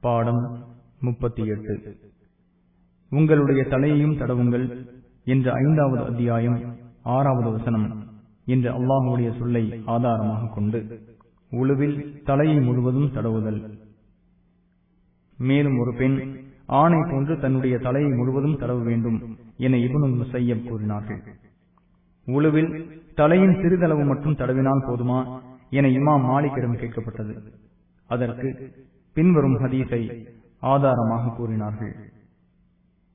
பாடம் 38. உங்களுடைய தலையையும் தடவுங்கள் என்ற 5வது அத்தியாயம் 6வது வசனம் என்ற அல்லாஹ்வுடைய சொல்லை ஆதாரமாக கொண்டு உளுவில் தலையை முழுவதும் தடவுதல். மேலும் ஒரு பெண் ஆணை போன்று தன்னுடைய தலையை முழுவதும் தடவ வேண்டும் என இப்னுல் முஸையப் கூறினார்கள். உளுவில் தலையின் சிறிதளவு மட்டும் தடவினால் போதுமா என இமாம் மாலிக்கிடம் கேட்கப்பட்டது. அதற்கு பின்வரும் ஹதீஸை ஆதாரமாக கூறினார்கள்.